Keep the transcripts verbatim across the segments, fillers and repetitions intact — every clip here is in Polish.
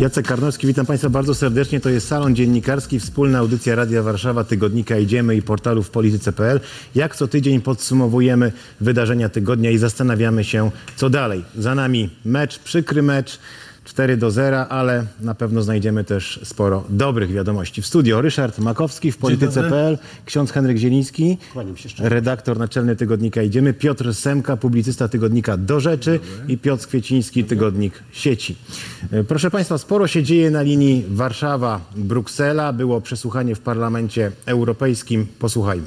Jacek Karnowski, witam Państwa bardzo serdecznie. To jest Salon Dziennikarski, wspólna audycja Radia Warszawa, tygodnika Idziemy i portalu w polityce kropka p l. Jak co tydzień podsumowujemy wydarzenia tygodnia i zastanawiamy się, co dalej. Za nami mecz, przykry mecz, cztery do zera, ale na pewno znajdziemy też sporo dobrych wiadomości. W studio Ryszard Makowski w polityce kropka p l, ksiądz Henryk Zieliński, redaktor naczelny tygodnika Idziemy, Piotr Semka, publicysta tygodnika Do Rzeczy i Piotr Kwieciński, tygodnik Sieci. Proszę Państwa, sporo się dzieje na linii Warszawa-Bruksela. Było przesłuchanie w Parlamencie Europejskim. Posłuchajmy.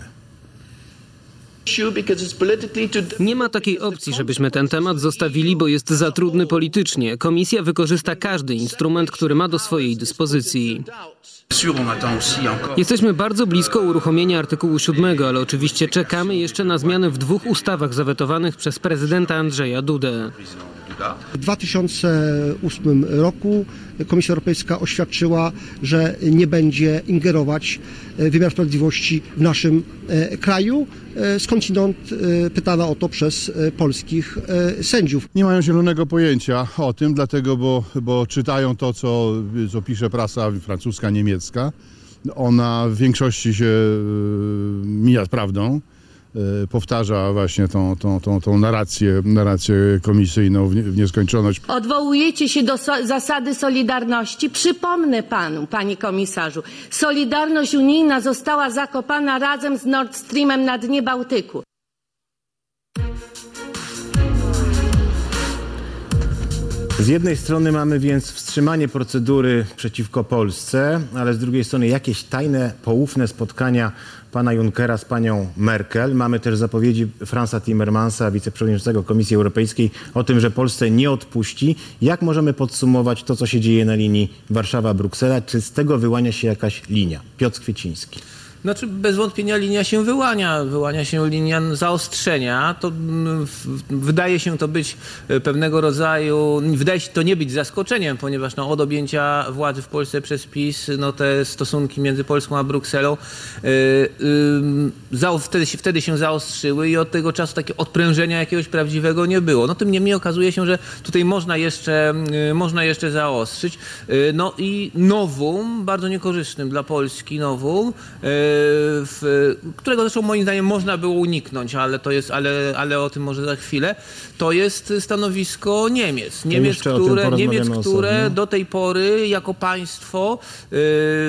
Nie ma takiej opcji, żebyśmy ten temat zostawili, bo jest za trudny politycznie. Komisja wykorzysta każdy instrument, który ma do swojej dyspozycji. Jesteśmy bardzo blisko uruchomienia artykułu siódmego, ale oczywiście czekamy jeszcze na zmiany w dwóch ustawach zawetowanych przez prezydenta Andrzeja Dudę. W dwa tysiące ósmym roku Komisja Europejska oświadczyła, że nie będzie ingerować wymiar sprawiedliwości w naszym kraju. Skądinąd pytana o to przez polskich sędziów. Nie mają zielonego pojęcia o tym, dlatego, bo, bo czytają to, co, co pisze prasa francuska, niemiecka. Ona w większości się mija z prawdą. Powtarza właśnie tą, tą, tą, tą narrację, narrację komisyjną w, nie, w nieskończoność. Odwołujecie się do so zasady solidarności. Przypomnę panu, panie komisarzu, solidarność unijna została zakopana razem z Nord Streamem na dnie Bałtyku. Z jednej strony mamy więc wstrzymanie procedury przeciwko Polsce, ale z drugiej strony jakieś tajne, poufne spotkania pana Junckera z panią Merkel. Mamy też zapowiedzi Franza Timmermansa, wiceprzewodniczącego Komisji Europejskiej, o tym, że Polsce nie odpuści. Jak możemy podsumować to, co się dzieje na linii Warszawa-Bruksela? Czy z tego wyłania się jakaś linia? Piotr Kwieciński. Znaczy bez wątpienia linia się wyłania, wyłania się linia zaostrzenia. To wydaje się to być pewnego rodzaju, wydaje się to nie być zaskoczeniem, ponieważ no, od objęcia władzy w Polsce przez PiS, no, te stosunki między Polską a Brukselą yy, yy, za, wtedy, się, wtedy się zaostrzyły i od tego czasu takiego odprężenia jakiegoś prawdziwego nie było. No tym niemniej okazuje się, że tutaj można jeszcze, yy, można jeszcze zaostrzyć. Yy, no i nowum, bardzo niekorzystnym dla Polski nowum, yy, W, którego zresztą moim zdaniem można było uniknąć, ale to jest, ale, ale o tym może za chwilę, to jest stanowisko Niemiec. Niemiec, które, Niemiec, które do tej pory jako państwo yy,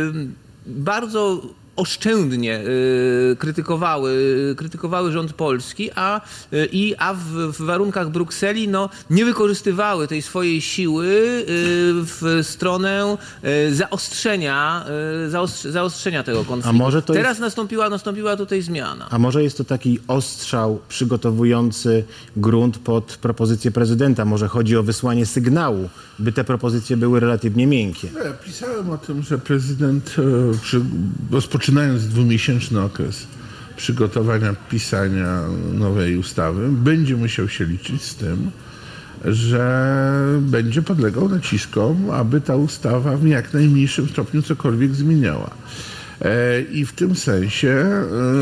bardzo oszczędnie y, krytykowały, krytykowały rząd polski, a, y, i, a w, w warunkach Brukseli no, nie wykorzystywały tej swojej siły y, w stronę y, zaostrzenia, y, zaostrz, zaostrzenia tego konfliktu. A może to Teraz jest... nastąpiła, nastąpiła tutaj zmiana. A może jest to taki ostrzał przygotowujący grunt pod propozycję prezydenta? Może chodzi o wysłanie sygnału, by te propozycje były relatywnie miękkie? Ja pisałem o tym, że prezydent e, przy, rozpoczynając dwumiesięczny okres przygotowania, pisania nowej ustawy, będzie musiał się liczyć z tym, że będzie podlegał naciskom, aby ta ustawa w jak najmniejszym stopniu cokolwiek zmieniała. E, I w tym sensie e,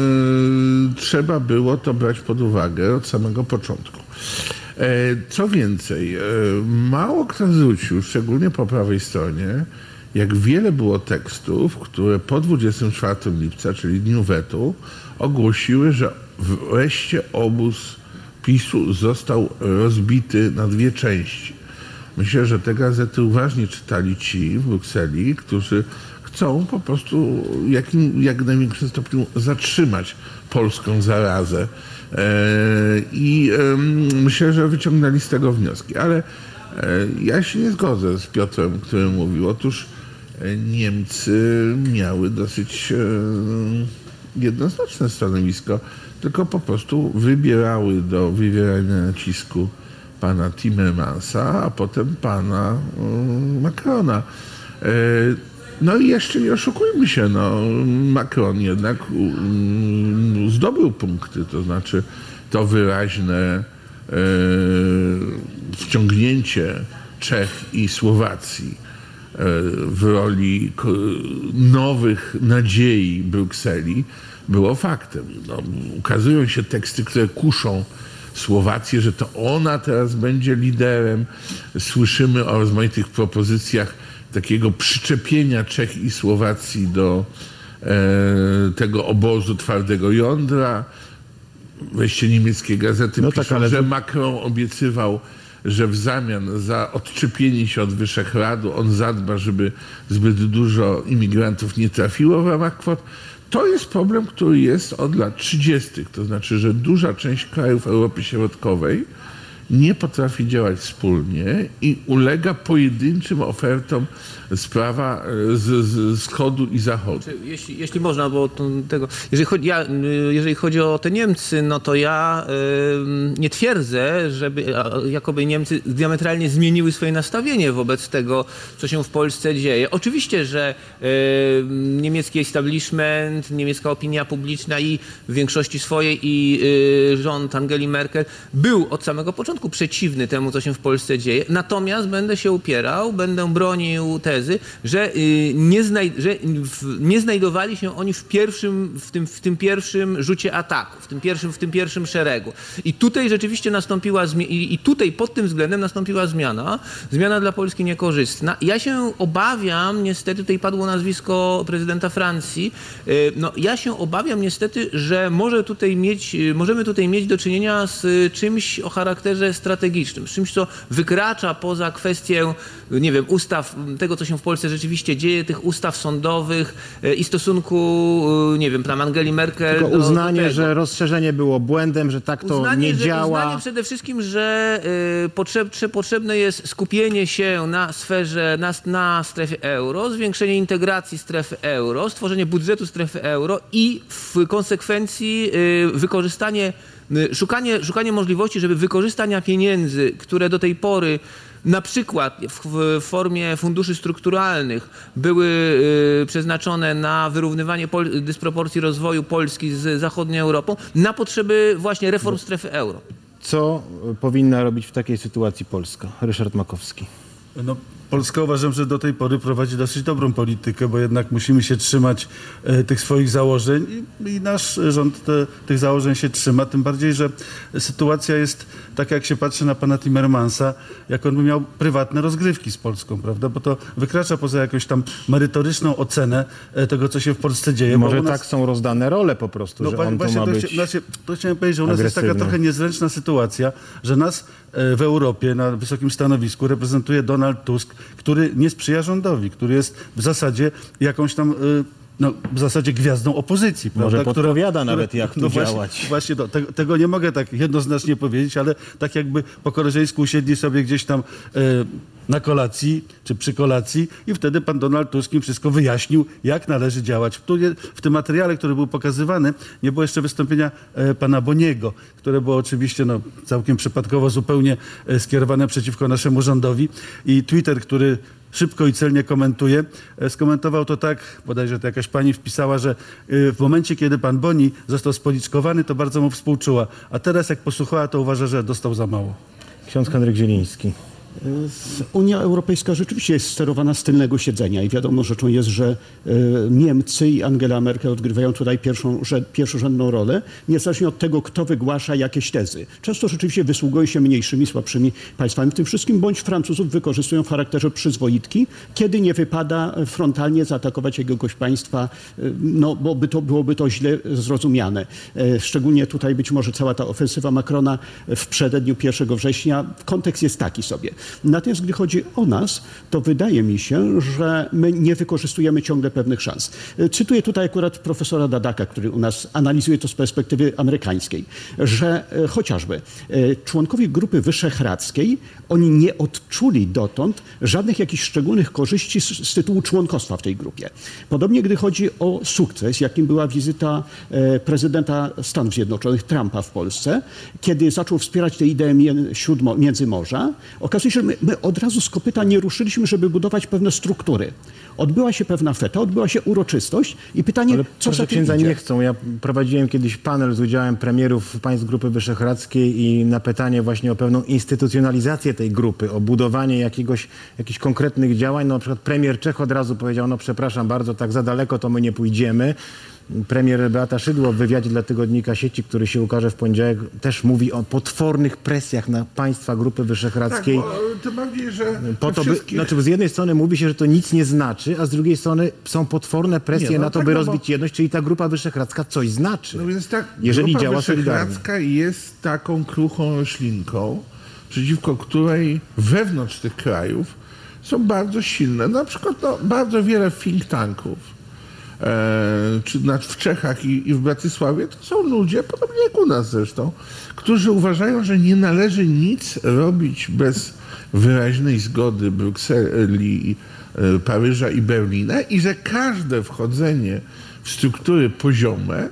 trzeba było to brać pod uwagę od samego początku. E, co więcej, e, mało kto zwrócił, szczególnie po prawej stronie, jak wiele było tekstów, które po dwudziestego czwartego lipca, czyli dniu wetu, ogłosiły, że wreszcie obóz PiSu został rozbity na dwie części. Myślę, że te gazety uważnie czytali ci w Brukseli, którzy chcą po prostu jakim, jak w największym stopniu zatrzymać polską zarazę. I myślę, że wyciągnęli z tego wnioski. Ale ja się nie zgodzę z Piotrem, który mówił. Otóż Niemcy miały dosyć jednoznaczne stanowisko, tylko po prostu wybierały do wywierania nacisku pana Timmermansa, a potem pana Macrona. No i jeszcze nie oszukujmy się, no, Macron jednak zdobył punkty, to znaczy to wyraźne wciągnięcie Czech i Słowacji w roli nowych nadziei Brukseli było faktem. No, ukazują się teksty, które kuszą Słowację, że to ona teraz będzie liderem. Słyszymy o rozmaitych propozycjach takiego przyczepienia Czech i Słowacji do e, tego obozu twardego jądra. Wreszcie niemieckie gazety no piszą, tak, ale... że Macron obiecywał, że w zamian za odczepienie się od Wyszehradu on zadba, żeby zbyt dużo imigrantów nie trafiło w ramach kwot. To jest problem, który jest od lat trzydziestych. To znaczy, że duża część krajów Europy Środkowej nie potrafi działać wspólnie i ulega pojedynczym ofertom z prawa z, z wschodu i zachodu. Jeśli, jeśli można, bo to, tego, jeżeli, chodzi, ja, jeżeli chodzi o te Niemcy, no to ja y, nie twierdzę, żeby jakoby Niemcy diametralnie zmieniły swoje nastawienie wobec tego, co się w Polsce dzieje. Oczywiście, że y, niemiecki establishment, niemiecka opinia publiczna i w większości swojej i y, rząd Angeli Merkel był od samego początku przeciwny temu, co się w Polsce dzieje. Natomiast będę się upierał, będę bronił tezy, że, y, nie, znaj że w, nie znajdowali się oni w, pierwszym, w, tym, w tym pierwszym rzucie ataku, w tym pierwszym, w tym pierwszym szeregu. I tutaj rzeczywiście nastąpiła zmiana, i, i tutaj pod tym względem nastąpiła zmiana, zmiana dla Polski niekorzystna. Ja się obawiam, niestety, tutaj padło nazwisko prezydenta Francji, y, no ja się obawiam niestety, że może tutaj mieć, możemy tutaj mieć do czynienia z czymś o charakterze strategicznym, z czymś, co wykracza poza kwestię, nie wiem, ustaw, tego, co się w Polsce rzeczywiście dzieje, tych ustaw sądowych i stosunku, nie wiem, tam Angeli Merkel Tylko do, uznanie, do tego. że rozszerzenie było błędem, że tak to uznanie, nie że, działa. Uznanie przede wszystkim, że y, potrzeb, potrzebne jest skupienie się na sferze, na, na strefie euro, zwiększenie integracji strefy euro, stworzenie budżetu strefy euro i w konsekwencji y, wykorzystanie Szukanie, szukanie możliwości, żeby wykorzystania pieniędzy, które do tej pory na przykład w, w formie funduszy strukturalnych były y, przeznaczone na wyrównywanie pol, dysproporcji rozwoju Polski z zachodnią Europą, na potrzeby właśnie reform strefy euro. Co powinna robić w takiej sytuacji Polska? Ryszard Makowski. No, Polska uważam, że do tej pory prowadzi dosyć dobrą politykę, bo jednak musimy się trzymać e, tych swoich założeń i, i nasz rząd te, tych założeń się trzyma, tym bardziej, że sytuacja jest taka, jak się patrzy na pana Timmermansa, jak on by miał prywatne rozgrywki z Polską, prawda, bo to wykracza poza jakąś tam merytoryczną ocenę e, tego, co się w Polsce dzieje. Może nas... tak są rozdane role po prostu, no, że on właśnie to ma to, być znaczy, to chciałem powiedzieć, że u nas agresywny. jest taka trochę niezręczna sytuacja, że nas e, w Europie na wysokim stanowisku reprezentuje Donald Tusk, który nie sprzyja rządowi, który jest w zasadzie jakąś tam, no, w zasadzie gwiazdą opozycji. Może prawda? podpowiada która, nawet, jak tu no działać. Właśnie, właśnie to, tego, tego nie mogę tak jednoznacznie powiedzieć, ale tak jakby po koleżeńsku usiedli sobie gdzieś tam e, na kolacji, czy przy kolacji i wtedy pan Donald Tusk im wszystko wyjaśnił, jak należy działać. Tu nie, w tym materiale, który był pokazywany, nie było jeszcze wystąpienia e, pana Boniego, które było oczywiście no, całkiem przypadkowo zupełnie e, skierowane przeciwko naszemu rządowi i Twitter, który szybko i celnie komentuje, skomentował to tak, bodajże to jakaś pani wpisała, że w momencie, kiedy pan Boni został spoliczkowany, to bardzo mu współczuła, a teraz jak posłuchała, to uważa, że dostał za mało. Ksiądz Henryk Zieliński. Unia Europejska rzeczywiście jest sterowana z tylnego siedzenia i wiadomo rzeczą jest, że Niemcy i Angela Merkel odgrywają tutaj pierwszą, pierwszorzędną rolę, niezależnie od tego, kto wygłasza jakieś tezy. Często rzeczywiście wysługują się mniejszymi, słabszymi państwami w tym wszystkim, bądź Francuzów wykorzystują w charakterze przyzwoitki, kiedy nie wypada frontalnie zaatakować jakiegoś państwa, no bo by to, byłoby to źle zrozumiane. Szczególnie tutaj być może cała ta ofensywa Macrona w przededniu pierwszego września, kontekst jest taki sobie. Natomiast gdy chodzi o nas, to wydaje mi się, że my nie wykorzystujemy ciągle pewnych szans. Cytuję tutaj akurat profesora Dadaka, który u nas analizuje to z perspektywy amerykańskiej, że chociażby członkowie Grupy Wyszehradzkiej, oni nie odczuli dotąd żadnych jakichś szczególnych korzyści z, z tytułu członkostwa w tej grupie. Podobnie gdy chodzi o sukces, jakim była wizyta prezydenta Stanów Zjednoczonych Trumpa w Polsce, kiedy zaczął wspierać tę ideę siódmo, Międzymorza, okazuje się, że my, my od razu z kopyta nie ruszyliśmy, żeby budować pewne struktury. Odbyła się pewna feta, odbyła się uroczystość i pytanie, ale co za tym księdza idzie? nie chcą. Ja prowadziłem kiedyś panel z udziałem premierów państw Grupy Wyszehradzkiej i na pytanie właśnie o pewną instytucjonalizację tej grupy, o budowanie jakiegoś, jakichś konkretnych działań, no na przykład premier Czech od razu powiedział, no przepraszam bardzo, tak za daleko to my nie pójdziemy. Premier Beata Szydło w wywiadzie dla tygodnika Sieci, który się ukaże w poniedziałek, też mówi o potwornych presjach na państwa Grupy Wyszehradzkiej. Tak, bo tym bardziej, że po to, by, wszystkich... znaczy z jednej strony mówi się, że to nic nie znaczy, a z drugiej strony są potworne presje Nie, no na to, tak, by no rozbić bo... jedność, czyli ta Grupa Wyszehradzka coś znaczy, No więc tak, jeżeli Grupa działa solidarnie. Wyszehradzka jest taką kruchą roślinką, przeciwko której wewnątrz tych krajów są bardzo silne. Na przykład no, bardzo wiele think tanków, e, czy na, w Czechach i, i w Bratysławie, to są ludzie, podobnie jak u nas zresztą, którzy uważają, że nie należy nic robić bez wyraźnej zgody Brukseli, e, Paryża i Berlina i że każde wchodzenie w struktury poziome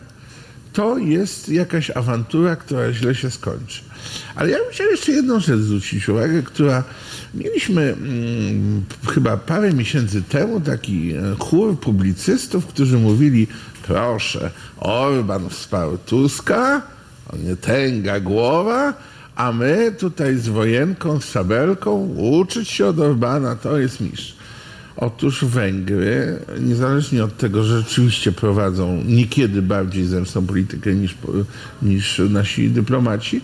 to jest jakaś awantura, która źle się skończy. Ale ja bym chciał jeszcze jedną rzecz zwrócić uwagę, która mieliśmy hmm, chyba parę miesięcy temu taki chór publicystów, którzy mówili, proszę, Orban wsparł Tuska, on nie tęga głowa, a my tutaj z wojenką, z szabelką uczyć się od Orbana, to jest mistrz. Otóż Węgry, niezależnie od tego, że rzeczywiście prowadzą niekiedy bardziej zemstną politykę niż, niż nasi dyplomaci,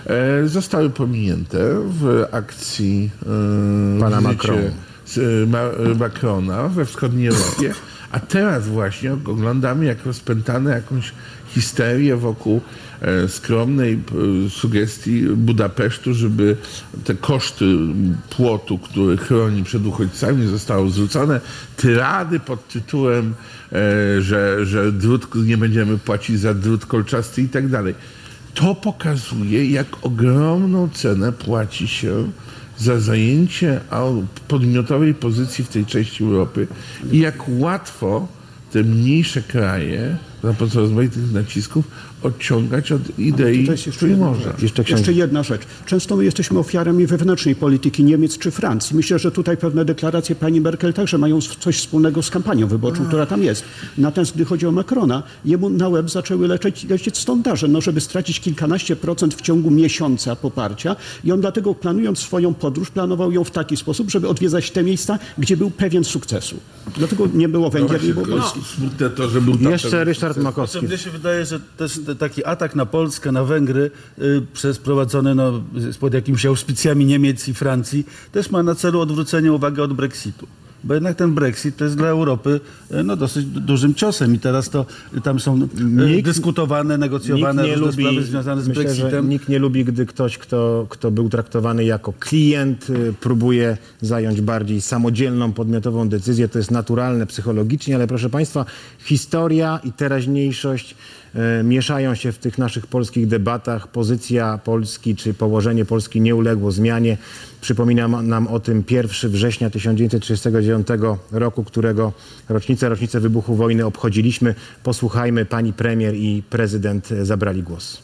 e, zostały pominięte w akcji e, pana Macron. z, ma, Macrona we wschodniej Europie, a teraz właśnie oglądamy, jak rozpętane jakąś histerię wokół e, skromnej e, sugestii Budapesztu, żeby te koszty płotu, który chroni przed uchodźcami, zostały zwrócone. Tyrady pod tytułem, e, że, że drut, nie będziemy płacić za drut kolczasty i tak dalej. To pokazuje, jak ogromną cenę płaci się za zajęcie podmiotowej pozycji w tej części Europy i jak łatwo te mniejsze kraje za pomocą rozmaitych nacisków odciągać od idei Trójmorza. Jeszcze, jeszcze jedna rzecz. Często my jesteśmy ofiarami wewnętrznej polityki Niemiec czy Francji. Myślę, że tutaj pewne deklaracje pani Merkel także mają coś wspólnego z kampanią wyborczą, która tam jest. Natomiast gdy chodzi o Macrona, jemu na łeb zaczęły lecieć, lecieć sondaże, no, żeby stracić kilkanaście procent w ciągu miesiąca poparcia i on dlatego, planując swoją podróż, planował ją w taki sposób, żeby odwiedzać te miejsca, gdzie był pewien sukcesu. Dlatego nie było Węgier, nie było Polski. No, smutne to, że był Jeszcze Ryszard Makowski. Mnie się wydaje, że też taki atak na Polskę, na Węgry y, przez prowadzony no, pod jakimiś auspicjami Niemiec i Francji też ma na celu odwrócenie uwagi od Brexitu. Bo jednak ten Brexit to jest dla Europy no, dosyć dużym ciosem i teraz to tam są nikt, dyskutowane, negocjowane różne lubi, sprawy związane z myślę, Brexitem. Że nikt nie lubi, gdy ktoś, kto, kto był traktowany jako klient, próbuje zająć bardziej samodzielną, podmiotową decyzję. To jest naturalne psychologicznie, ale proszę Państwa, historia i teraźniejszość e, mieszają się w tych naszych polskich debatach. Pozycja Polski czy położenie Polski nie uległo zmianie. Przypominam nam o tym pierwszego września tysiąc dziewięćset trzydziestego dziewiątego roku, którego rocznicę, rocznicę wybuchu wojny obchodziliśmy. Posłuchajmy, pani premier i prezydent zabrali głos.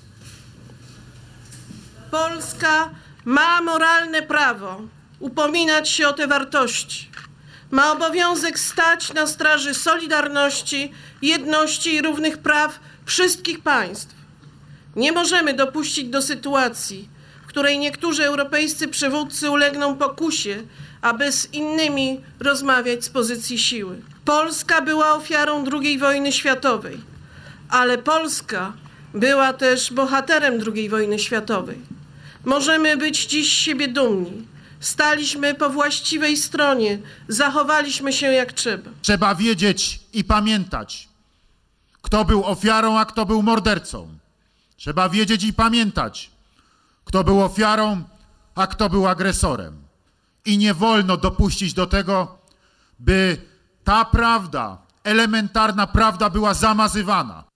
Polska ma moralne prawo upominać się o te wartości. Ma obowiązek stać na straży solidarności, jedności i równych praw wszystkich państw. Nie możemy dopuścić do sytuacji, w której niektórzy europejscy przywódcy ulegną pokusie, aby z innymi rozmawiać z pozycji siły. Polska była ofiarą drugiej wojny światowej, ale Polska była też bohaterem drugiej wojny światowej. Możemy być dziś z siebie dumni. Staliśmy po właściwej stronie, zachowaliśmy się jak trzeba. Trzeba wiedzieć i pamiętać, kto był ofiarą, a kto był mordercą. Trzeba wiedzieć i pamiętać, kto był ofiarą, a kto był agresorem. I nie wolno dopuścić do tego, by ta prawda, elementarna prawda była zamazywana.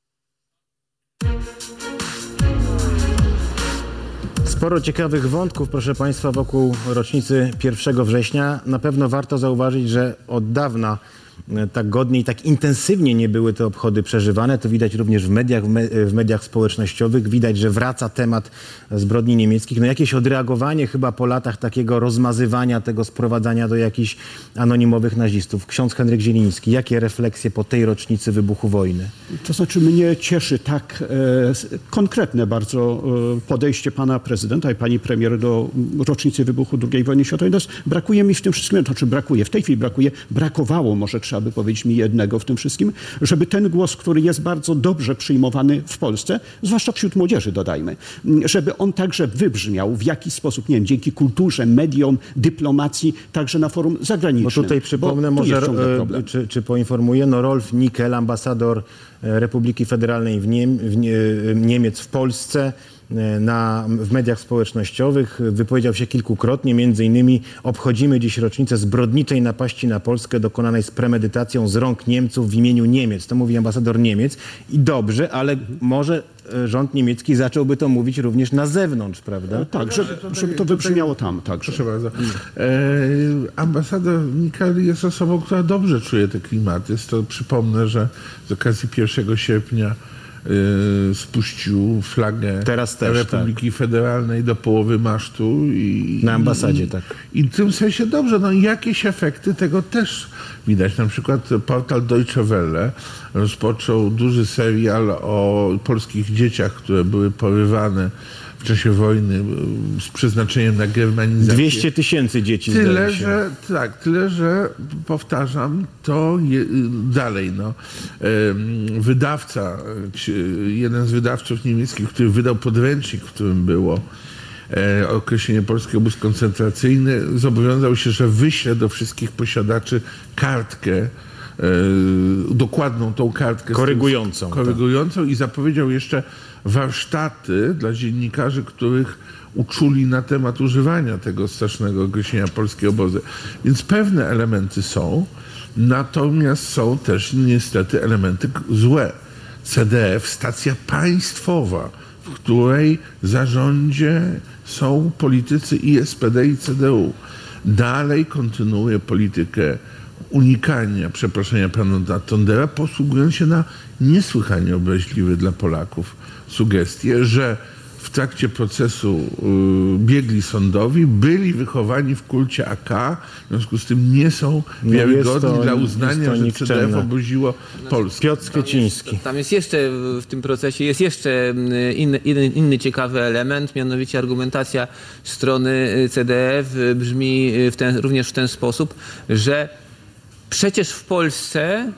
Sporo ciekawych wątków, proszę Państwa, wokół rocznicy pierwszego września. Na pewno warto zauważyć, że od dawna tak godnie i tak intensywnie nie były te obchody przeżywane. To widać również w mediach, w, me w mediach społecznościowych. Widać, że wraca temat zbrodni niemieckich. No jakieś odreagowanie chyba po latach takiego rozmazywania, tego sprowadzania do jakichś anonimowych nazistów. Ksiądz Henryk Zieliński, jakie refleksje po tej rocznicy wybuchu wojny? To znaczy mnie cieszy tak e, konkretne bardzo e, podejście pana prezydenta i pani premier do rocznicy wybuchu drugiej wojny światowej. Brakuje mi w tym wszystkim, to znaczy brakuje, w tej chwili brakuje, brakowało, może trzeba trzeba by powiedzieć mi jednego w tym wszystkim, żeby ten głos, który jest bardzo dobrze przyjmowany w Polsce, zwłaszcza wśród młodzieży dodajmy, żeby on także wybrzmiał w jakiś sposób, nie wiem, dzięki kulturze, mediom, dyplomacji, także na forum zagranicznym. Bo tutaj przypomnę, bo może, e, czy, czy poinformuję, no Rolf Nickel, ambasador Republiki Federalnej w, Niem, w Nie, Niemiec w Polsce, na, w mediach społecznościowych wypowiedział się kilkukrotnie, między innymi obchodzimy dziś rocznicę zbrodniczej napaści na Polskę dokonanej z premedytacją z rąk Niemców w imieniu Niemiec. To mówi ambasador Niemiec i dobrze, ale może rząd niemiecki zacząłby to mówić również na zewnątrz, prawda? Tak, żeby, żeby to wybrzmiało tam także. Proszę bardzo. E, ambasador Nickel jest osobą, która dobrze czuje te klimaty. Jest to, przypomnę, że z okazji pierwszego sierpnia y, spuścił flagę Teraz też, Republiki tak. Federalnej do połowy masztu. I, na ambasadzie, i, tak. I w tym sensie dobrze. No jakieś efekty tego też widać. Na przykład portal Deutsche Welle rozpoczął duży serial o polskich dzieciach, które były porywane w czasie wojny z przeznaczeniem na germanizację. dwieście tysięcy dzieci. Tyle, że tak, tyle, że powtarzam to je, dalej. No. Wydawca, jeden z wydawców niemieckich, który wydał podręcznik, w którym było określenie polski obóz koncentracyjny, zobowiązał się, że wyśle do wszystkich posiadaczy kartkę, dokładną tą kartkę korygującą, tym, korygującą i zapowiedział jeszcze warsztaty dla dziennikarzy, których uczuli na temat używania tego strasznego określenia polskie obozy. Więc pewne elementy są, natomiast są też niestety elementy złe. C D F, stacja państwowa, w której w zarządzie są politycy i S P D i C D U, dalej kontynuuje politykę unikania przeproszenia pana Tondera, posługując się na niesłychanie obraźliwy dla Polaków sugestie, że w trakcie procesu y, biegli sądowi byli wychowani w kulcie A K, w związku z tym nie są wiarygodni no dla uznania, że C D F obudziło Polskę. Piotr Kwieciński. Tam jest, tam jest jeszcze w tym procesie jest jeszcze inny, inny, inny ciekawy element, mianowicie argumentacja strony C D F brzmi w ten, również w ten sposób, że przecież w Polsce,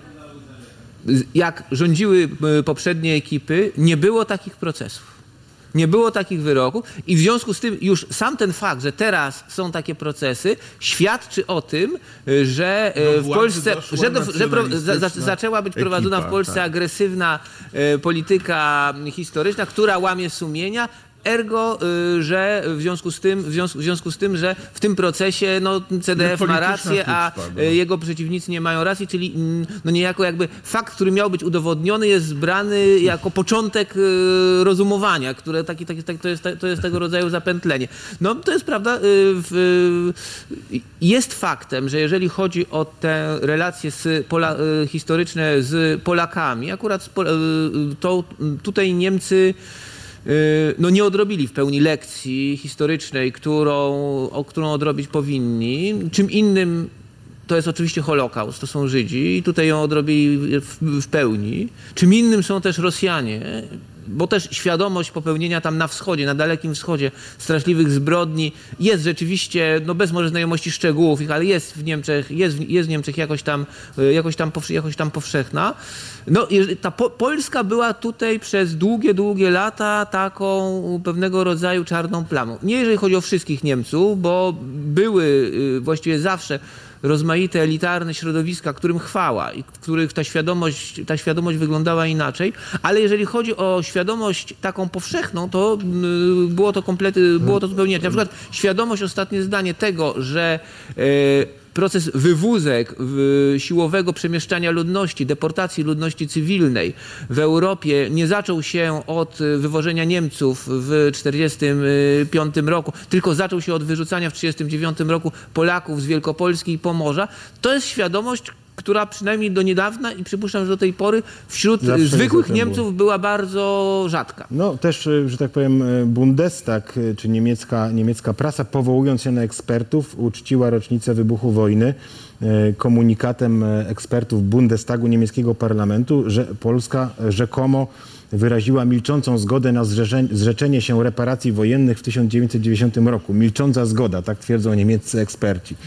jak rządziły poprzednie ekipy, nie było takich procesów. Nie było takich wyroków i w związku z tym już sam ten fakt, że teraz są takie procesy, świadczy o tym, że w Polsce, że, do, że pro, za, zaczęła być prowadzona ekipa, w Polsce tak. agresywna polityka historyczna, która łamie sumienia. Ergo, że w związku z tym, w związku, w związku z tym, że w tym procesie no, C D F ma rację, a jego przeciwnicy nie mają racji, czyli no niejako jakby fakt, który miał być udowodniony, jest brany jako początek rozumowania, które taki, taki, taki, to, jest, to jest tego rodzaju zapętlenie. No to jest prawda, w, jest faktem, że jeżeli chodzi o te relacje z Pola, historyczne z Polakami, akurat to tutaj Niemcy no nie odrobili w pełni lekcji historycznej, którą, o którą odrobić powinni. Czym innym to jest oczywiście Holokaust, to są Żydzi i tutaj ją odrobili w, w pełni. Czym innym są też Rosjanie, bo też świadomość popełnienia tam na wschodzie, na Dalekim Wschodzie straszliwych zbrodni jest rzeczywiście, no bez może znajomości szczegółów ich, ale jest w Niemczech, jest, jest w Niemczech jakoś tam, jakoś tam, jakoś tam powszechna. No, ta po, Polska była tutaj przez długie, długie lata taką pewnego rodzaju czarną plamą. Nie jeżeli chodzi o wszystkich Niemców, bo były właściwie zawsze rozmaite elitarne środowiska, którym chwała i w których ta świadomość, ta świadomość wyglądała inaczej, ale jeżeli chodzi o świadomość taką powszechną, to było to kompletnie, było to zupełnie inaczej. Na przykład świadomość, ostatnie zdanie tego, że e, proces wywózek siłowego przemieszczania ludności, deportacji ludności cywilnej w Europie nie zaczął się od wywożenia Niemców w tysiąc dziewięćset czterdziestym piątym roku, tylko zaczął się od wyrzucania w tysiąc dziewięćset trzydziestym dziewiątym roku Polaków z Wielkopolski i Pomorza. To jest świadomość, która przynajmniej do niedawna i przypuszczam, że do tej pory wśród Zawsze zwykłych Niemców było. była bardzo rzadka. No też, że tak powiem, Bundestag, czy niemiecka, niemiecka prasa, powołując się na ekspertów, uczciła rocznicę wybuchu wojny komunikatem ekspertów Bundestagu, niemieckiego parlamentu, że Polska rzekomo wyraziła milczącą zgodę na zrzeczenie się reparacji wojennych w tysiąc dziewięćset dziewięćdziesiątym roku. Milcząca zgoda, tak twierdzą niemieccy eksperci.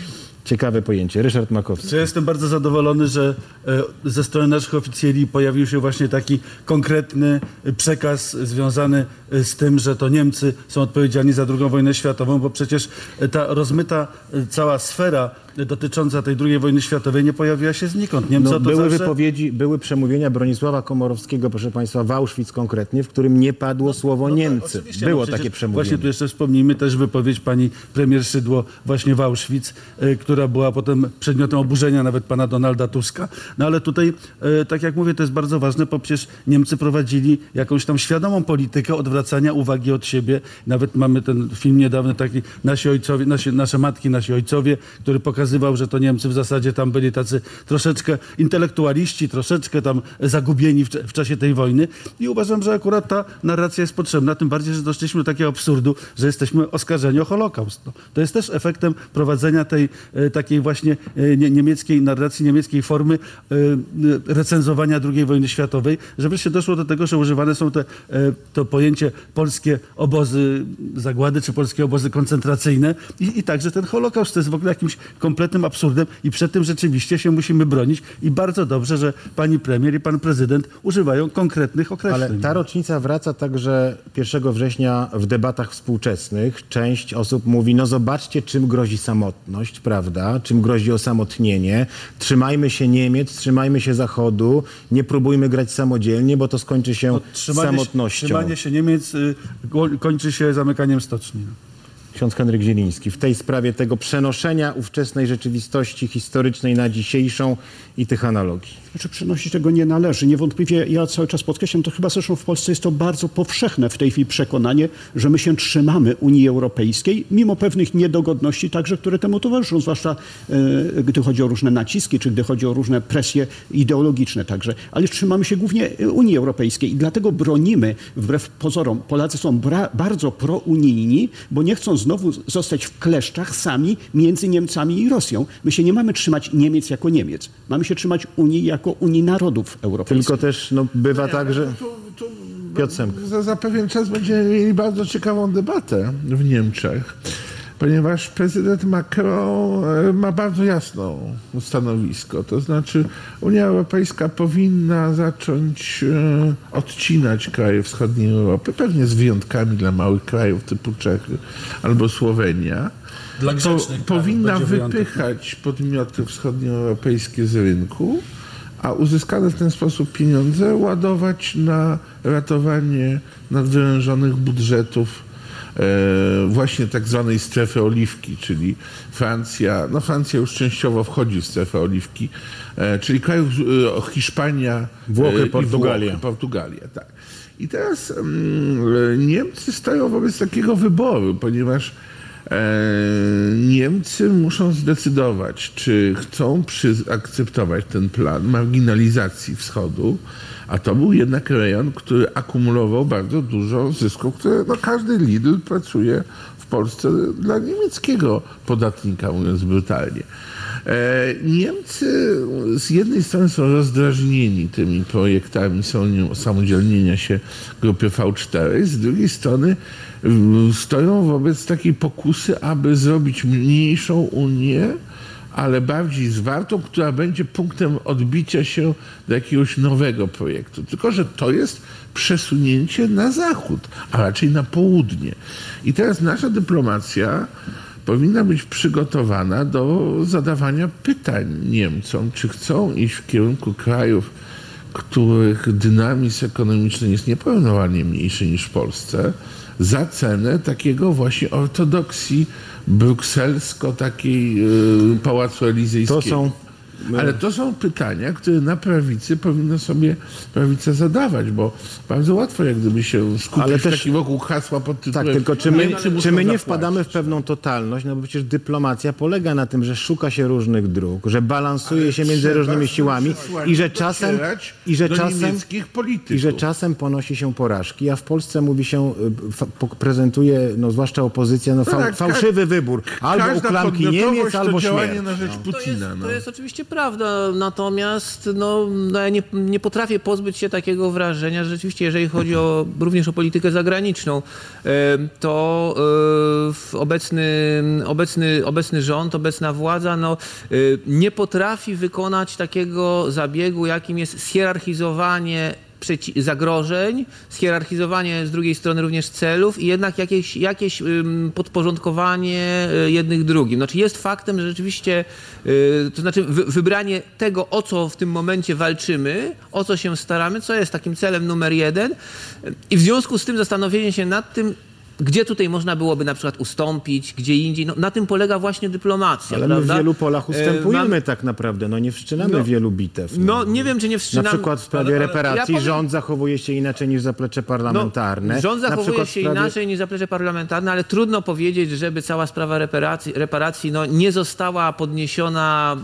Ciekawe pojęcie. Ryszard Makowski. Ja jestem bardzo zadowolony, że e, ze strony naszych oficjeli pojawił się właśnie taki konkretny przekaz związany z tym, że to Niemcy są odpowiedzialni za drugą wojnę światową, bo przecież ta rozmyta e, cała sfera dotycząca tej drugiej wojny światowej nie pojawiła się znikąd. Niemcy No, o to były zawsze... wypowiedzi, były przemówienia Bronisława Komorowskiego, proszę państwa, w Auschwitz konkretnie, w którym nie padło słowo No, Niemcy. oczywiście, Było no przecież takie przemówienie. Właśnie tu jeszcze wspomnijmy też wypowiedź pani premier Szydło właśnie w Auschwitz, y, która była potem przedmiotem oburzenia nawet pana Donalda Tuska. No ale tutaj, y, tak jak mówię, to jest bardzo ważne, bo przecież Niemcy prowadzili jakąś tam świadomą politykę odwracania uwagi od siebie. Nawet mamy ten film niedawny taki Nasi ojcowie, nasi, nasze matki, nasi ojcowie, który pokazywał, że to Niemcy w zasadzie tam byli tacy troszeczkę intelektualiści, troszeczkę tam zagubieni w, w czasie tej wojny. I uważam, że akurat ta narracja jest potrzebna, tym bardziej, że doszliśmy do takiego absurdu, że jesteśmy oskarżeni o Holokaust. No, to jest też efektem prowadzenia tej e, takiej właśnie e, nie, niemieckiej narracji, niemieckiej formy e, recenzowania drugiej wojny światowej, że wreszcie doszło do tego, że używane są te, e, to pojęcie polskie obozy zagłady, czy polskie obozy koncentracyjne i, i także ten Holokaust to jest w ogóle jakimś kompletnym absurdem i przed tym rzeczywiście się musimy bronić i bardzo dobrze, że pani premier i pan prezydent używają konkretnych określeń. Ale ta rocznica wraca także pierwszego września w debatach współczesnych. Część osób mówi, no zobaczcie, czym grozi samotność, prawda? Czym grozi osamotnienie. Trzymajmy się Niemiec, trzymajmy się Zachodu, nie próbujmy grać samodzielnie, bo to skończy się trzymanie, samotnością. Trzymanie się Niemiec y, kończy się zamykaniem stoczni. Ksiądz Henryk Zieliński, w tej sprawie tego przenoszenia ówczesnej rzeczywistości historycznej na dzisiejszą i tych analogii. Znaczy przenosić tego nie należy. Niewątpliwie ja cały czas podkreślam, to chyba zresztą w Polsce jest to bardzo powszechne w tej chwili przekonanie, że my się trzymamy Unii Europejskiej, mimo pewnych niedogodności także, które temu towarzyszą, zwłaszcza e, gdy chodzi o różne naciski, czy gdy chodzi o różne presje ideologiczne także. Ale trzymamy się głównie Unii Europejskiej i dlatego bronimy, wbrew pozorom, Polacy są bra- bardzo prounijni, bo nie chcą znowu zostać w kleszczach sami między Niemcami i Rosją. My się nie mamy trzymać Niemiec jako Niemiec. Mamy się trzymać Unii jako Unii Narodów Europejskich. Tylko też no, bywa Nie, tak, że... Tu, tu, Piotr Semk. za, za pewien czas będziemy mieli bardzo ciekawą debatę w Niemczech, ponieważ prezydent Macron ma bardzo jasne stanowisko. To znaczy Unia Europejska powinna zacząć e, odcinać kraje wschodniej Europy, pewnie z wyjątkami dla małych krajów typu Czechy albo Słowenia. Dla Po, grzecznych powinna będzie wyjątek. wypychać podmioty wschodnioeuropejskie z rynku, a uzyskane w ten sposób pieniądze ładować na ratowanie nadwyrężonych budżetów e, właśnie tak zwanej strefy oliwki, czyli Francja, no Francja już częściowo wchodzi w strefę oliwki, e, czyli krajów e, Hiszpania, Włochy, e, i Portugalia. Włochy, Portugalia, tak. I teraz mm, Niemcy stoją wobec takiego wyboru, ponieważ Niemcy muszą zdecydować, czy chcą przy- akceptować ten plan marginalizacji wschodu, a to był jednak rejon, który akumulował bardzo dużo zysków, które no, każdy Lidl pracuje w Polsce dla niemieckiego podatnika, mówiąc brutalnie. Niemcy z jednej strony są rozdrażnieni tymi projektami samodzielnienia się grupy V cztery, z drugiej strony stoją wobec takiej pokusy, aby zrobić mniejszą Unię, ale bardziej zwartą, która będzie punktem odbicia się do jakiegoś nowego projektu. Tylko że to jest przesunięcie na zachód, a raczej na południe. I teraz nasza dyplomacja powinna być przygotowana do zadawania pytań Niemcom, czy chcą iść w kierunku krajów, których dynamizm ekonomiczny jest nieporównywalnie mniejszy niż w Polsce, za cenę takiego właśnie ortodoksji brukselsko-takiej yy, pałacu elizyjskiego. To są... Ale to są pytania, które na prawicy powinno sobie prawica zadawać, bo bardzo łatwo jak gdyby się skupić Ale w też- taki wokół hasła pod tytułem Tak, tylko czy my, Niemcy czy muszą my nie zapłacić. wpadamy w pewną totalność, no bo przecież dyplomacja polega na tym, że szuka się różnych dróg, że balansuje Ale się między trzeba różnymi z tym siłami przesłaniem i że czasem docierać i że do czasem niemieckich polityków. i że czasem ponosi się porażki, a w Polsce mówi się, y, fa, po- prezentuje, no zwłaszcza opozycja, no, No fa, tak, fałszywy wybór. Albo Każda uklamki podmiotowość Niemiec, to albo działanie śmierć. na rzecz No. To jest, Putina. No. to jest oczywiście prawda, natomiast no, no ja nie, nie potrafię pozbyć się takiego wrażenia, że rzeczywiście jeżeli chodzi o, również o politykę zagraniczną, to obecny, obecny, obecny rząd, obecna władza no, nie potrafi wykonać takiego zabiegu, jakim jest schierarchizowanie zagrożeń, schierarchizowanie z drugiej strony również celów i jednak jakieś, jakieś podporządkowanie jednych drugim. Znaczy jest faktem, że rzeczywiście, to znaczy wybranie tego, o co w tym momencie walczymy, o co się staramy, co jest takim celem numer jeden i w związku z tym zastanowienie się nad tym, gdzie tutaj można byłoby na przykład ustąpić, gdzie indziej. No, na tym polega właśnie dyplomacja. Ale prawda? my w wielu polach ustępujemy Mam... tak naprawdę. No nie wszczynamy no, wielu bitew. No. no nie wiem, czy nie wszczynamy. Na przykład w sprawie ale, ale, reparacji ja powiem... rząd zachowuje się inaczej niż zaplecze parlamentarne. No, rząd zachowuje się sprawie... inaczej niż zaplecze parlamentarne, ale trudno powiedzieć, żeby cała sprawa reparacji, reparacji no, nie została podniesiona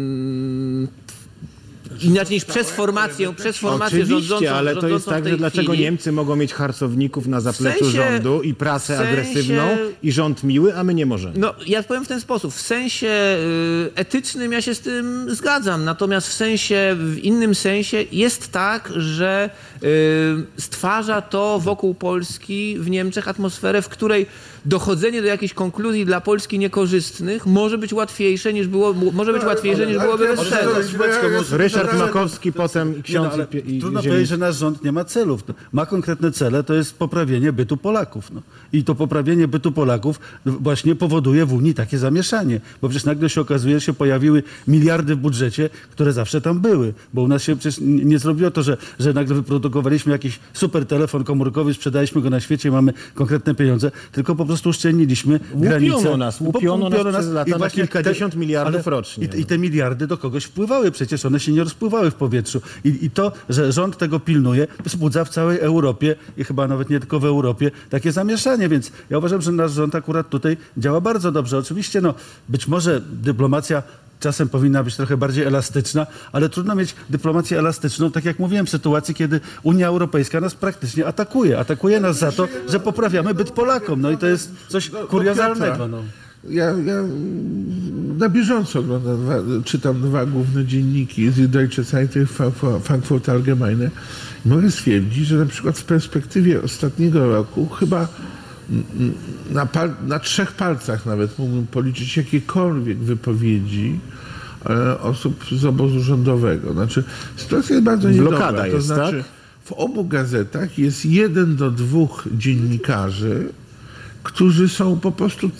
mm, inaczej niż przez formację, przez formację Oczywiście, rządzącą. ale to jest tak, że dlaczego chwili. Niemcy mogą mieć harcowników na zapleczu w sensie, rządu i prasę w sensie, agresywną i rząd miły, a my nie możemy. No, ja powiem w ten sposób. W sensie y, etycznym ja się z tym zgadzam, natomiast w sensie, w innym sensie jest tak, że y, stwarza to wokół Polski w Niemczech atmosferę, w której dochodzenie do jakichś konkluzji dla Polski niekorzystnych może być łatwiejsze niż było, może być łatwiejsze niż byłoby bez tego. Ryszard Makowski, potem ksiądz no, i, i Trudno ziemi... powiedzieć, że nasz rząd nie ma celów. Ma konkretne cele, to jest poprawienie bytu Polaków. No. I to poprawienie bytu Polaków właśnie powoduje w Unii takie zamieszanie. Bo przecież nagle się okazuje, że się pojawiły miliardy w budżecie, które zawsze tam były. Bo u nas się przecież nie zrobiło to, że, że nagle wyprodukowaliśmy jakiś super telefon komórkowy, sprzedaliśmy go na świecie i mamy konkretne pieniądze, tylko po prostu uszczelniliśmy granicę. Łupiono nas, łupiono nas przez lata na kilkadziesiąt miliardów ale, rocznie. I, I te miliardy do kogoś wpływały, przecież one się nie rozpływały w powietrzu. I, I to, że rząd tego pilnuje, wzbudza w całej Europie i chyba nawet nie tylko w Europie takie zamieszanie, więc ja uważam, że nasz rząd akurat tutaj działa bardzo dobrze. Oczywiście, no, być może dyplomacja czasem powinna być trochę bardziej elastyczna, ale trudno mieć dyplomację elastyczną, tak jak mówiłem, w sytuacji, kiedy Unia Europejska nas praktycznie atakuje. Atakuje nas za to, że poprawiamy byt Polakom. No i to jest coś kuriozalnego. No. Ja, ja na bieżąco oglądam, czytam dwa główne dzienniki, die Deutsche Zeitung, Frankfurter Allgemeine. Mogę stwierdzić, że na przykład w perspektywie ostatniego roku chyba na, pal, na trzech palcach nawet mógłbym policzyć jakiekolwiek wypowiedzi e, osób z obozu rządowego. Znaczy, sytuacja jest bardzo niedobra. Blokada to jest, znaczy, tak? w obu gazetach jest jeden do dwóch dziennikarzy, którzy są po prostu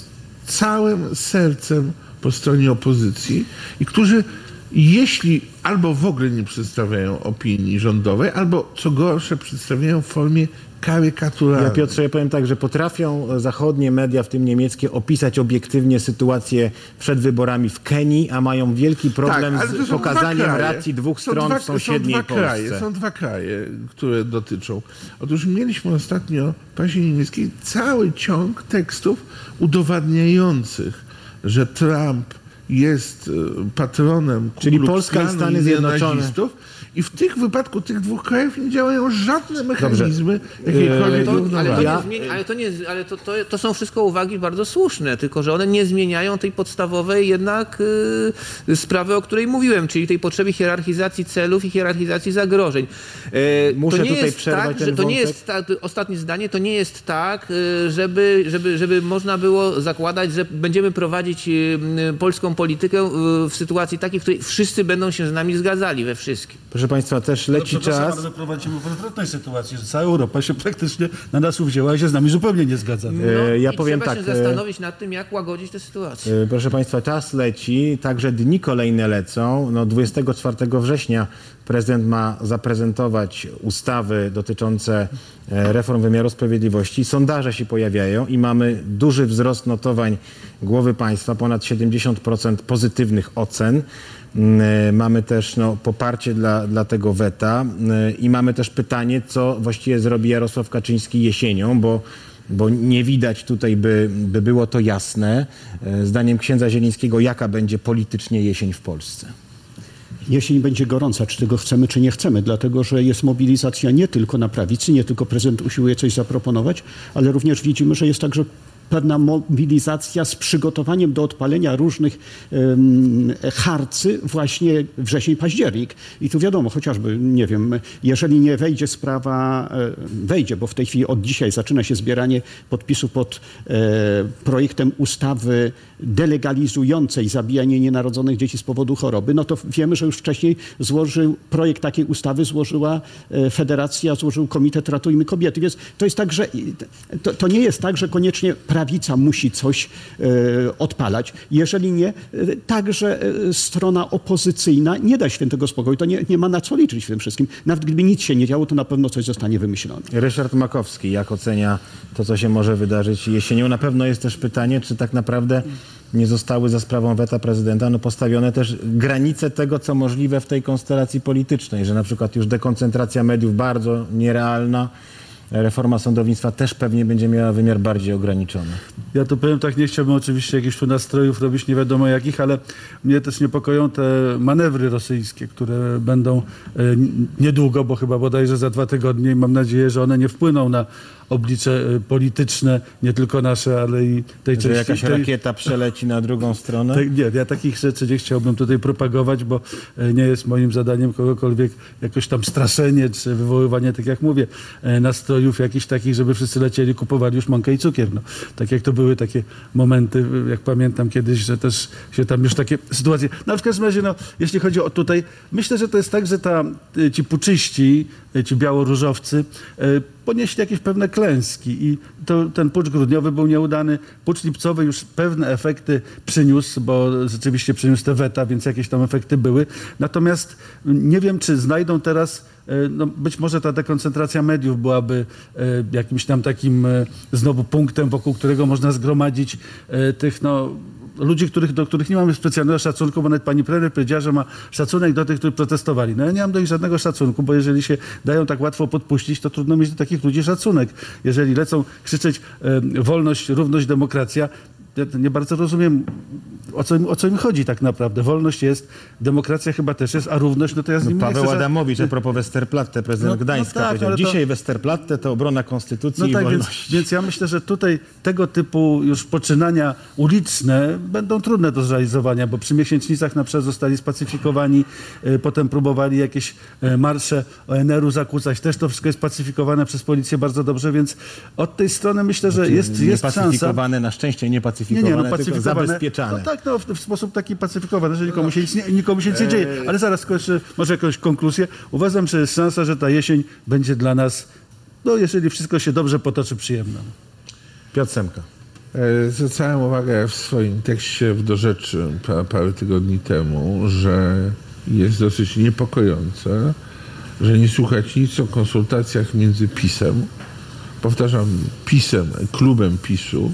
całym sercem po stronie opozycji i którzy, jeśli albo w ogóle nie przedstawiają opinii rządowej, albo co gorsze, przedstawiają w formie karykaturalnej. Ja, Piotrze, ja powiem tak, że potrafią zachodnie media, w tym niemieckie, opisać obiektywnie sytuację przed wyborami w Kenii, a mają wielki problem tak, z pokazaniem dwa racji dwóch są stron dwa, w sąsiedniej są dwa Polsce. kraje, są dwa kraje, które dotyczą. Otóż mieliśmy ostatnio w prasie niemieckiej cały ciąg tekstów udowadniających, że Trump jest patronem Ku Czyli Klux Polska i Klanu Stany Zjednoczone. Nazistów. I w tych wypadku tych dwóch krajów nie działają żadne mechanizmy Dobrze. jakiejkolwiek To, ale równowagi. to, Ja- nie zmienia, ale, to, nie, ale to, to, to są wszystko uwagi bardzo słuszne, tylko że one nie zmieniają tej podstawowej jednak y, sprawy, o której mówiłem, czyli tej potrzeby hierarchizacji celów i hierarchizacji zagrożeń. Y, Muszę to nie tutaj jest przerwać tak, ten że to nie wątek. jest tak, ostatnie zdanie, to nie jest tak, y, żeby, żeby, żeby można było zakładać, że będziemy prowadzić y, y, polską politykę y, w sytuacji takiej, w której wszyscy będą się z nami zgadzali we wszystkim. Proszę Państwa, też leci Przepraszam, czas. ale prowadzimy w odwrotnej sytuacji, że cała Europa się praktycznie na nas uwzięła i się z nami zupełnie nie zgadza. No, E, ja i powiem trzeba tak, się e, zastanowić nad tym, jak łagodzić tę sytuację. E, Proszę Państwa, czas leci, także dni kolejne lecą. No, dwudziestego czwartego września prezydent ma zaprezentować ustawy dotyczące e, reform wymiaru sprawiedliwości. Sondaże się pojawiają i mamy duży wzrost notowań głowy państwa, ponad siedemdziesiąt procent pozytywnych ocen. Mm, Mamy też no, poparcie dla, dla tego weta mm, i mamy też pytanie, co właściwie zrobi Jarosław Kaczyński jesienią, bo bo nie widać tutaj, by, by było to jasne. E, Zdaniem księdza Zielińskiego, jaka będzie politycznie jesień w Polsce? Jesień będzie gorąca, czy tego chcemy, czy nie chcemy, dlatego że jest mobilizacja nie tylko na prawicy, nie tylko prezydent usiłuje coś zaproponować, ale również widzimy, że jest także pewna mobilizacja z przygotowaniem do odpalenia różnych um, harcy właśnie wrzesień, październik. I tu wiadomo, chociażby, nie wiem, jeżeli nie wejdzie sprawa, wejdzie, bo w tej chwili od dzisiaj zaczyna się zbieranie podpisów pod e, projektem ustawy delegalizującej zabijanie nienarodzonych dzieci z powodu choroby, no to wiemy, że już wcześniej złożył projekt takiej ustawy, złożyła Federacja, złożył Komitet Ratujmy Kobiety. Więc to jest tak, że to, to nie jest tak, że koniecznie prawica musi coś e, odpalać. Jeżeli nie, także strona opozycyjna nie da świętego spokoju. To nie, nie ma na co liczyć w tym wszystkim. Nawet gdyby nic się nie działo, to na pewno coś zostanie wymyślone. Ryszard Makowski, jak ocenia to, co się może wydarzyć jesienią? Na pewno jest też pytanie, czy tak naprawdę nie zostały za sprawą weta prezydenta no, postawione też granice tego, co możliwe w tej konstelacji politycznej, że na przykład już dekoncentracja mediów bardzo nierealna, reforma sądownictwa też pewnie będzie miała wymiar bardziej ograniczony. Ja tu powiem tak, nie chciałbym oczywiście jakichś tu nastrojów robić nie wiadomo jakich, ale mnie też niepokoją te manewry rosyjskie, które będą niedługo, bo chyba bodajże za dwa tygodnie i mam nadzieję, że one nie wpłyną na oblicze polityczne, nie tylko nasze, ale i tej że części... jakaś tej, rakieta przeleci na drugą stronę? tej, nie, ja takich rzeczy nie chciałbym tutaj propagować, bo nie jest moim zadaniem kogokolwiek jakoś tam straszenie, czy wywoływanie, tak jak mówię, nastrojów jakichś takich, żeby wszyscy lecieli, kupowali już mąkę i cukier. No, tak jak to były takie momenty, jak pamiętam kiedyś, że też się tam już takie sytuacje... No w każdym razie, no, jeśli chodzi o tutaj, myślę, że to jest tak, że ta, ci puczyści, ci białoróżowcy ponieśli jakieś pewne klęski i to, ten pucz grudniowy był nieudany. Pucz lipcowy już pewne efekty przyniósł, bo rzeczywiście przyniósł te weta, więc jakieś tam efekty były. Natomiast nie wiem, czy znajdą teraz, no być może ta dekoncentracja mediów byłaby jakimś tam takim znowu punktem, wokół którego można zgromadzić tych, no, ludzi, których, do których nie mamy specjalnego szacunku, bo nawet pani premier powiedziała, że ma szacunek do tych, którzy protestowali. No ja nie mam do nich żadnego szacunku, bo jeżeli się dają tak łatwo podpuścić, to trudno mieć do takich ludzi szacunek. Jeżeli lecą krzyczeć e, wolność, równość, demokracja, ja nie bardzo rozumiem, o co, im, o co im chodzi tak naprawdę. Wolność jest, demokracja chyba też jest, a równość, no to ja z nim no, nie Paweł chcę... Adamowicz, a propos Westerplatte, prezydent No- no Gdańska, tak, powiedział, ale to- dzisiaj Westerplatte to obrona konstytucji No i tak, więc, wolności. więc ja myślę, że tutaj tego typu już poczynania uliczne będą trudne do zrealizowania, bo przy miesięcznicach na przykład zostali spacyfikowani, y, potem próbowali jakieś y, marsze O N R u zakłócać. Też to wszystko jest pacyfikowane przez policję bardzo dobrze, więc od tej strony myślę, że jest, nie jest szansa... pacyfikowane, na szczęście nie pacyfikowane, Nie, nie, no tylko pacyfikowane. zabezpieczane. No tak, no w, w sposób taki pacyfikowany, że nikomu się nic nie, nikomu się nic nie dzieje. Ale zaraz skończę, może jakąś konkluzję. Uważam, że jest szansa, że ta jesień będzie dla nas, no jeżeli wszystko się dobrze potoczy, przyjemna. Piotr Semka. E, Zwracałem uwagę w swoim tekście w Do Rzeczy pa, parę tygodni temu, że jest dosyć niepokojące, że nie słuchać nic o konsultacjach między PiS-em, powtarzam, PiS-em, klubem PiS-u,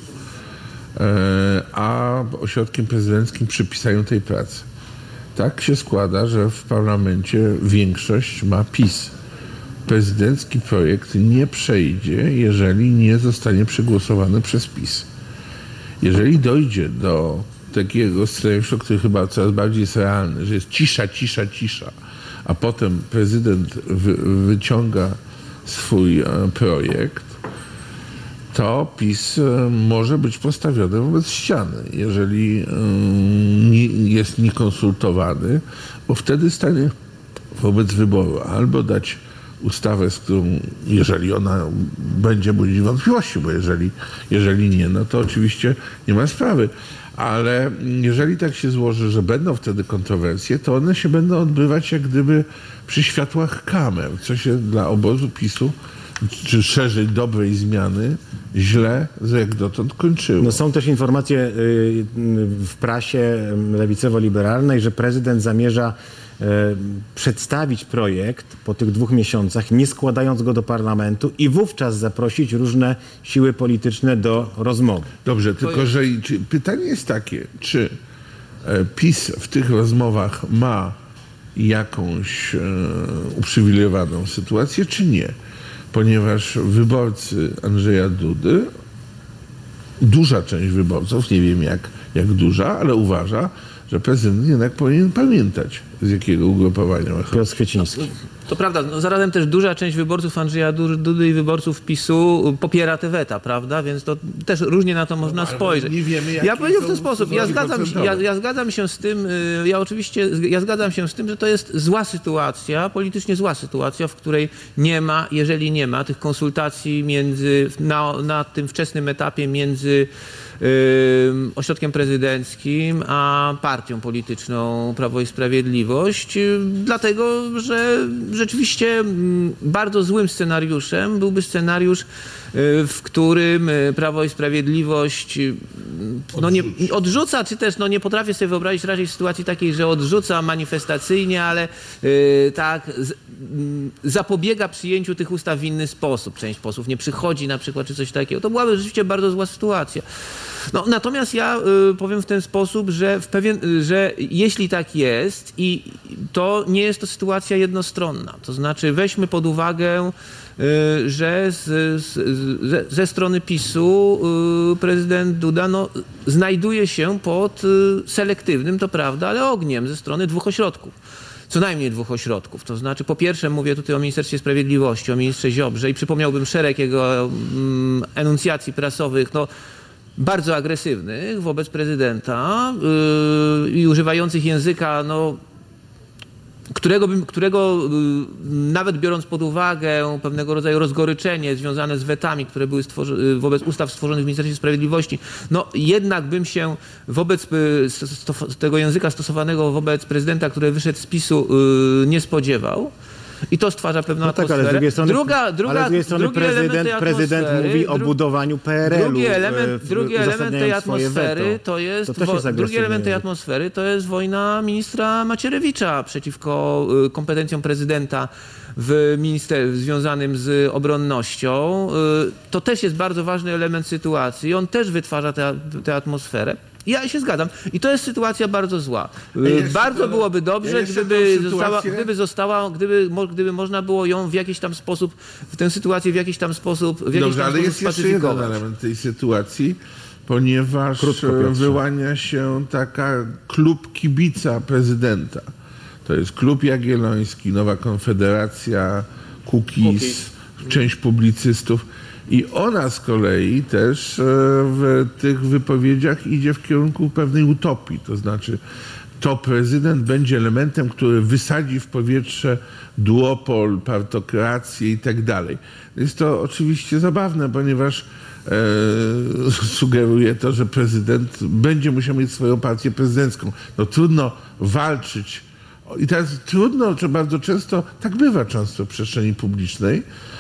a ośrodkiem prezydenckim przypisają tej pracy. Tak się składa, że w parlamencie większość ma PiS. Prezydencki projekt nie przejdzie, jeżeli nie zostanie przegłosowany przez PiS. Jeżeli dojdzie do takiego scenariusza, który chyba coraz bardziej jest realny, że jest cisza, cisza, cisza, a potem prezydent wy, wyciąga swój e, projekt, to PiS może być postawiony wobec ściany, jeżeli nie, jest niekonsultowany, bo wtedy stanie wobec wyboru albo dać ustawę, z którą, jeżeli ona będzie budzić wątpliwości, bo jeżeli, jeżeli nie, no to oczywiście nie ma sprawy. Ale jeżeli tak się złoży, że będą wtedy kontrowersje, to one się będą odbywać jak gdyby przy światłach kamer, co się dla obozu PiS-u czy szerzej dobrej zmiany, źle jak dotąd kończyło. No są też informacje y, w prasie lewicowo-liberalnej, że prezydent zamierza y, przedstawić projekt po tych dwóch miesiącach, nie składając go do parlamentu i wówczas zaprosić różne siły polityczne do rozmowy. Dobrze, tylko że czy, pytanie jest takie, czy e, PiS w tych rozmowach ma jakąś e, uprzywilejowaną sytuację, czy nie? Ponieważ wyborcy Andrzeja Dudy, duża część wyborców, nie wiem jak, jak duża, ale uważa, że prezydent jednak powinien pamiętać z jakiego ugrupowania. Piotr Kwieciński. To prawda, no zarazem też duża część wyborców Andrzeja Dudy i wyborców PiSu popiera te weta, prawda? Więc to też różnie na to można spojrzeć. Nie wiemy, ja powiem w ten sposób, ja zgadzam, się, ja, ja zgadzam się z tym, ja oczywiście, ja zgadzam się z tym, że to jest zła sytuacja, politycznie zła sytuacja, w której nie ma, jeżeli nie ma tych konsultacji między, na, na tym wczesnym etapie między ośrodkiem prezydenckim a partią polityczną Prawo i Sprawiedliwość, dlatego, że rzeczywiście bardzo złym scenariuszem byłby scenariusz, w którym Prawo i Sprawiedliwość no nie, odrzuca, czy też no nie potrafię sobie wyobrazić raczej sytuacji takiej, że odrzuca manifestacyjnie, ale yy, tak z, yy, zapobiega przyjęciu tych ustaw w inny sposób. Część posłów nie przychodzi na przykład, czy coś takiego. To byłaby rzeczywiście bardzo zła sytuacja. No, natomiast ja y, powiem w ten sposób, że, w pewien, że jeśli tak jest, i to nie jest to sytuacja jednostronna. To znaczy weźmy pod uwagę, y, że z, z, z, ze strony PiSu y, prezydent Duda no, znajduje się pod y, selektywnym, to prawda, ale ogniem ze strony dwóch ośrodków. Co najmniej dwóch ośrodków. To znaczy, po pierwsze mówię tutaj o Ministerstwie Sprawiedliwości, o ministrze Ziobrze i przypomniałbym szereg jego mm, enuncjacji prasowych, no, bardzo agresywnych wobec prezydenta yy, i używających języka, no, którego, bym, którego yy, nawet biorąc pod uwagę pewnego rodzaju rozgoryczenie związane z wetami, które były stworzy- wobec ustaw stworzonych w Ministerstwie Sprawiedliwości, no jednak bym się wobec yy, stof- tego języka stosowanego wobec prezydenta, który wyszedł z PiSu, yy, nie spodziewał. I to stwarza pewną no tak, atmosferę. ale z drugiej strony, druga, druga, ale z drugiej strony prezydent, prezydent mówi o budowaniu P R L-u. Drugi element, w, drugi element tej atmosfery weto. to jest, to wo, jest drugi element tej atmosfery to jest wojna ministra Macierewicza przeciwko y, kompetencjom prezydenta w ministerstwie związanym z obronnością. Y, to też jest bardzo ważny element sytuacji. On też wytwarza tę atmosferę. Ja się zgadzam. I to jest sytuacja bardzo zła. Ja bardzo się, byłoby dobrze, ja gdyby została, sytuację... gdyby została, gdyby, gdyby można było ją w jakiś tam sposób, w tę sytuację w jakiś tam sposób, w jakiś Dobrze, tam ale sposób jest jeszcze jeden element tej sytuacji, ponieważ Krótko, wyłania się taka klub kibica prezydenta. To jest Klub Jagielloński, Nowa Konfederacja, Kukiz, część publicystów. I ona z kolei też w tych wypowiedziach idzie w kierunku pewnej utopii. To znaczy, to prezydent będzie elementem, który wysadzi w powietrze duopol, partokrację i tak dalej. Jest to oczywiście zabawne, ponieważ e, sugeruje to, że prezydent będzie musiał mieć swoją partię prezydencką. No trudno walczyć. I teraz trudno, czy bardzo często, tak bywa często w przestrzeni publicznej,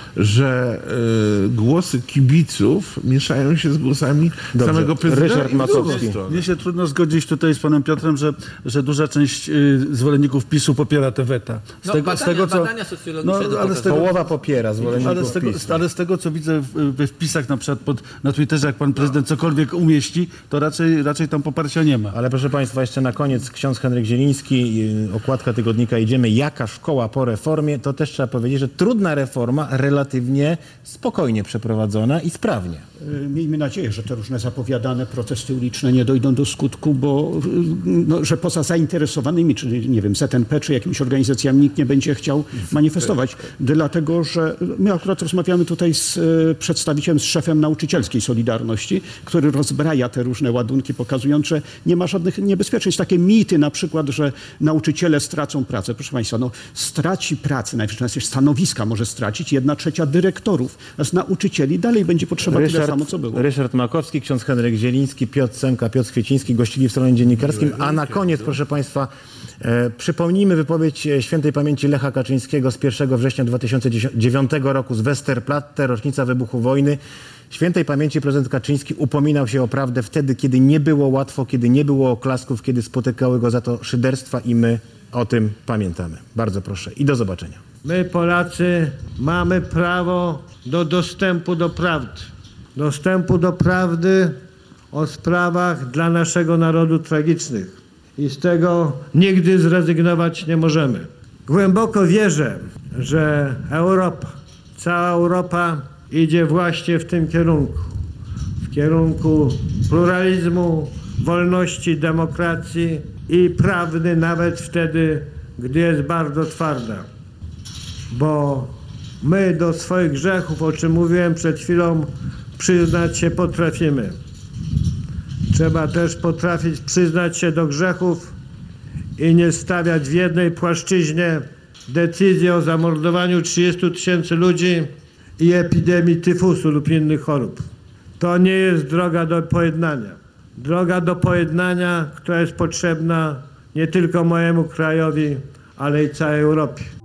że y, głosy kibiców mieszają się z głosami Dobrze. samego prezydenta. Ryszard Makowski. Mnie się trudno zgodzić tutaj z panem Piotrem, że, że duża część y, zwolenników PiSu popiera te weta. Z No, tego, badania, z tego, co, badania socjologiczne no, ale z tego, Połowa popiera zwolenników ale z, tego, PiSu. ale z tego, co widzę w, we wpisach na przykład pod, na Twitterze, jak pan prezydent cokolwiek umieści, to raczej, raczej tam poparcia nie ma. Ale proszę państwa, jeszcze na koniec ksiądz Henryk Zieliński, y, okładka tygodnika Idziemy, jaka szkoła po reformie, to też trzeba powiedzieć, że trudna reforma, relatywnie spokojnie przeprowadzona i sprawnie. Miejmy nadzieję, że te różne zapowiadane protesty uliczne nie dojdą do skutku, bo no, że poza zainteresowanymi, czy nie wiem, Z N P, czy jakimiś organizacjami nikt nie będzie chciał manifestować. Dlatego, że my akurat rozmawiamy tutaj z przedstawicielem, z szefem nauczycielskiej Solidarności, który rozbraja te różne ładunki, pokazując, że nie ma żadnych niebezpieczeństw. Takie mity na przykład, że nauczyciele stracą pracę. Proszę państwa, no straci pracę, najwyżej stanowiska może stracić jedna trzecia dyrektorów, a z nauczycieli dalej będzie potrzeba Ryszard, tyle samo, co było. Ryszard Makowski, ksiądz Henryk Zieliński, Piotr Semka, Piotr Kwieciński gościli w stronie dziennikarskim. A na koniec, proszę państwa, e, przypomnijmy wypowiedź świętej pamięci Lecha Kaczyńskiego z pierwszego września dwa tysiące dziewiątego roku z Westerplatte, rocznica wybuchu wojny. Świętej pamięci prezydent Kaczyński upominał się o prawdę wtedy, kiedy nie było łatwo, kiedy nie było oklasków, kiedy spotykały go za to szyderstwa i my o tym pamiętamy. Bardzo proszę i do zobaczenia. My, Polacy, mamy prawo do dostępu do prawdy. Dostępu do prawdy o sprawach dla naszego narodu tragicznych. I z tego nigdy zrezygnować nie możemy. Głęboko wierzę, że Europa, cała Europa idzie właśnie w tym kierunku. W kierunku pluralizmu, wolności, demokracji i prawdy nawet wtedy, gdy jest bardzo twarda. Bo my do swoich grzechów, o czym mówiłem przed chwilą, przyznać się potrafimy. Trzeba też potrafić przyznać się do grzechów i nie stawiać w jednej płaszczyźnie decyzji o zamordowaniu trzydziestu tysięcy ludzi i epidemii tyfusu lub innych chorób. To nie jest droga do pojednania. Droga do pojednania, która jest potrzebna nie tylko mojemu krajowi, ale i całej Europie.